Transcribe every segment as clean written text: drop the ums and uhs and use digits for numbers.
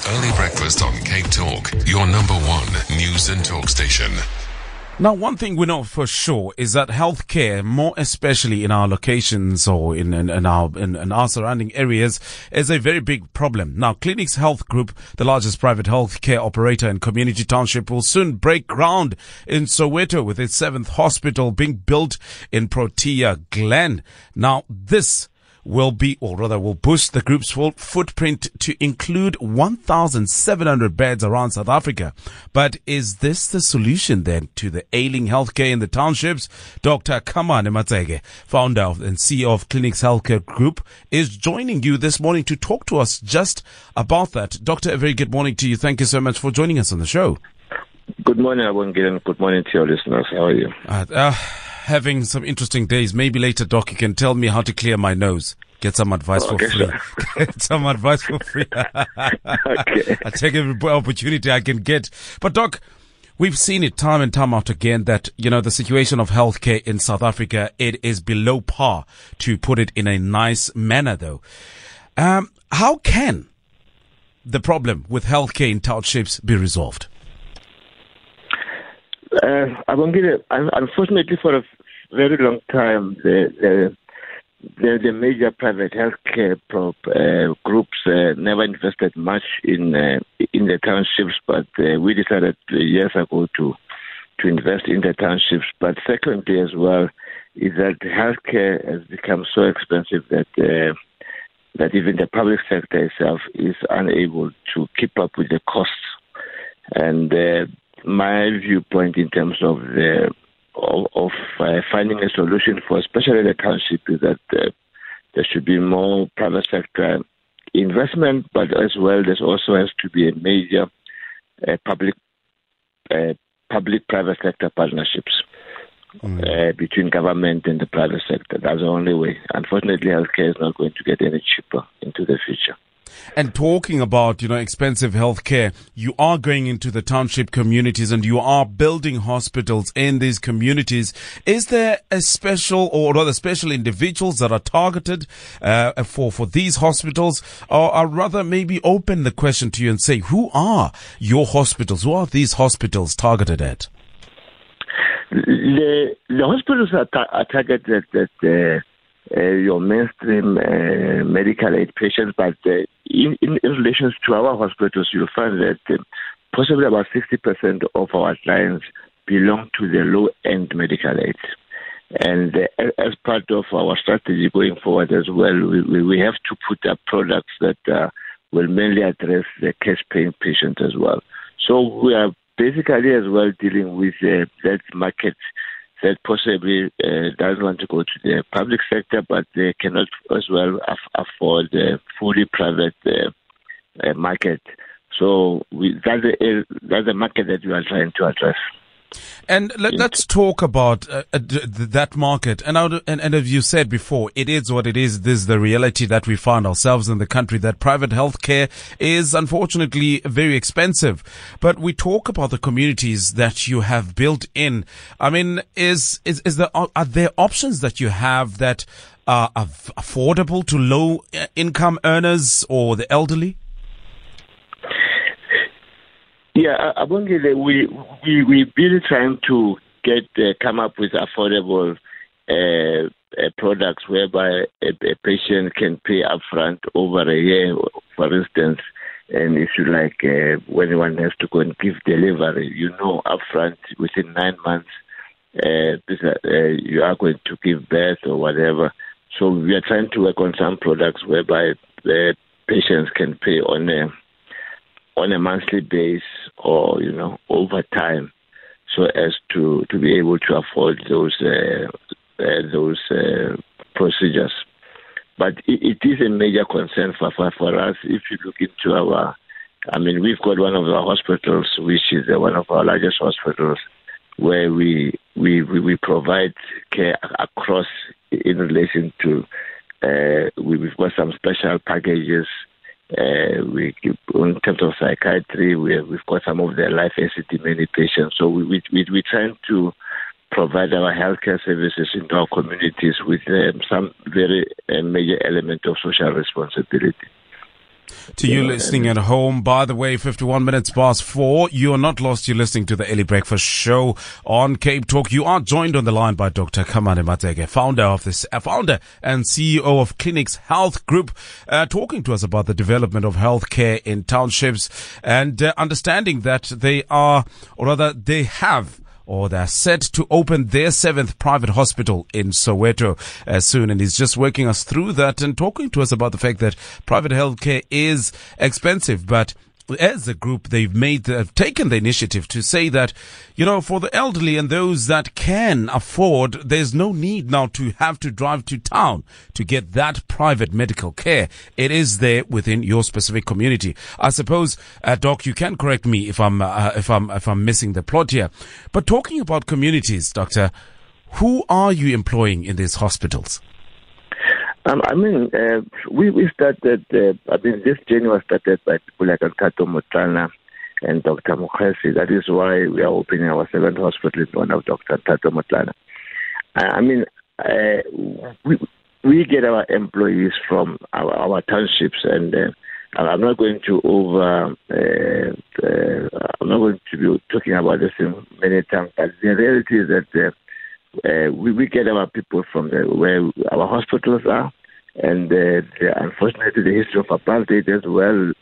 Early breakfast on Cape Talk, your number one news and talk station. Now, one thing we know for sure is that healthcare, more especially in our locations or in our surrounding areas, is a very big problem. Now, Clinix Health Group, the largest private healthcare operator in Community Township, will soon break ground in Soweto with its 7th hospital being built in Protea Glen. Now, this will boost the group's footprint to include 1,700 beds around South Africa. But is this the solution then to the ailing healthcare in the townships? Dr. Kamane Matsege, founder and CEO of Clinix Healthcare Group, is joining you this morning to talk to us just about that. Doctor, a very good morning to you. Thank you so much for joining us on the show. Good morning, Abongile. Good morning to your listeners. How are you? Having some interesting days. Maybe later, Doc, you can tell me how to clear my nose. Get some advice for free. Sure. Get some advice for free. Okay. I take every opportunity I can get. But Doc, we've seen it time and time out again that, the situation of healthcare in South Africa, it is below par, to put it in a nice manner though. How can the problem with healthcare in townships be resolved? Abongile, unfortunately for a very long time, the major private healthcare groups never invested much in the townships, but we decided years ago to invest in the townships. But secondly as well is that healthcare has become so expensive that even the public sector itself is unable to keep up with the costs. And my viewpoint in terms of finding a solution for especially the township is that there should be more private sector investment, but as well there also has to be a major public-private sector partnerships between government and the private sector. That's the only way. Unfortunately, healthcare is not going to get any cheaper into the future. And talking about, expensive healthcare, you are going into the township communities and you are building hospitals in these communities. Is there a special or rather special individuals that are targeted for these hospitals? Or I'd rather maybe open the question to you and say, who are your hospitals? Who are these hospitals targeted at? The hospitals are targeted at your mainstream medical aid patients, but in relation to our hospitals, you'll find that possibly about 60% of our clients belong to the low-end medical aids. And as part of our strategy going forward as well, we have to put up products that will mainly address the cash-paying patients as well. So we are basically as well dealing with that market that possibly doesn't want to go to the public sector, but they cannot as well afford the fully private market. So that's the market that we are trying to address. And let's talk about that market. And as you said before, it is what it is. This is the reality that we find ourselves in the country, that private healthcare is unfortunately very expensive. But we talk about the communities that you have built in. I mean, are there options that you have that are affordable to low income earners or the elderly? Yeah, Abongile, we really trying to come up with affordable products whereby a patient can pay upfront over a year, for instance, and if you like, when one has to go and give delivery, upfront within 9 months, you are going to give birth or whatever. So we are trying to work on some products whereby the patients can pay on a monthly base or, over time, so as to be able to afford those procedures. But it is a major concern for us. If you look into we've got one of our hospitals, which is one of our largest hospitals, where we provide care across in relation to, we've got some special packages. In terms of psychiatry, we've got some of the life ACT many patients. So we're trying to provide our healthcare services into our communities with some very major element of social responsibility. To you listening at home, by the way, 51 minutes past 4. You are not lost. You're listening to the Early Breakfast Show on Cape Talk. You are joined on the line by Dr. Kamane Matege, founder and CEO of Clinix Health Group, talking to us about the development of healthcare in townships and understanding that they're set to open their 7th private hospital in Soweto soon. And he's just working us through that and talking to us about the fact that private healthcare is expensive, but as a group, they've taken the initiative to say that, for the elderly and those that can afford, there's no need now to have to drive to town to get that private medical care. It is there within your specific community. I suppose, Doc, you can correct me if I'm missing the plot here. But talking about communities, Doctor, who are you employing in these hospitals? We started, this journey was started by people like Nkato Motlana and Dr. Mukhesi. That is why we are opening our 7th hospital in honor of Dr. Nkato Motlana. We get our employees from our townships, and I'm not going to be talking about this in many times, but the reality is that we get our people from where our hospitals are, and unfortunately the history of apartheid as well,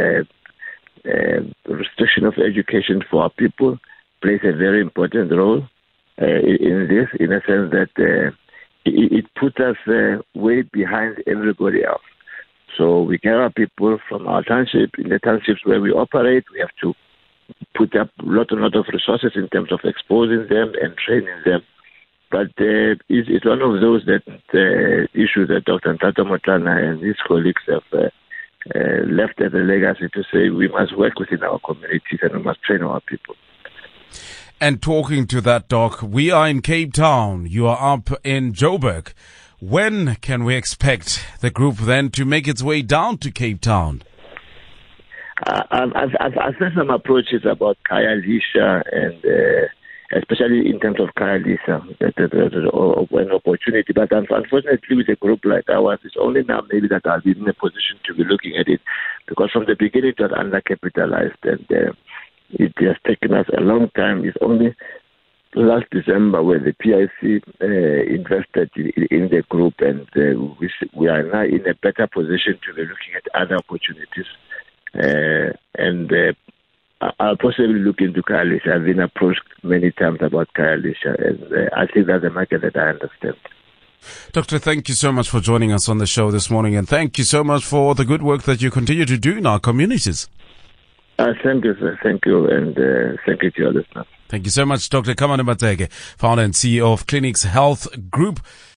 restriction of education for our people plays a very important role in this, in a sense that it puts us way behind everybody else. So we get our people from our township. In the townships where we operate, we have to put up a lot of resources in terms of exposing them and training them. But it's one of those issues that Dr. Nkato Motlana and his colleagues have left as a legacy to say we must work within our communities and we must train our people. And talking to that, Doc, we are in Cape Town. You are up in Joburg. When can we expect the group then to make its way down to Cape Town? I've seen some approaches about Khayelitsha and especially in terms of Khayelitsha, there's an opportunity. But unfortunately, with a group like ours, it's only now maybe that I'll be in a position to be looking at it, because from the beginning it was undercapitalized, and it has taken us a long time. It's only last December where the PIC invested in the group, and we are now in a better position to be looking at other opportunities. I'll possibly look into Khayelitsha. I've been approached many times about Khayelitsha, and I think that's a market that I understand. Doctor, thank you so much for joining us on the show this morning, and thank you so much for the good work that you continue to do in our communities. Thank you, sir. Thank you, and thank you to your listeners. Thank you so much, Dr. Kamane Matege, founder and CEO of Clinix Health Group.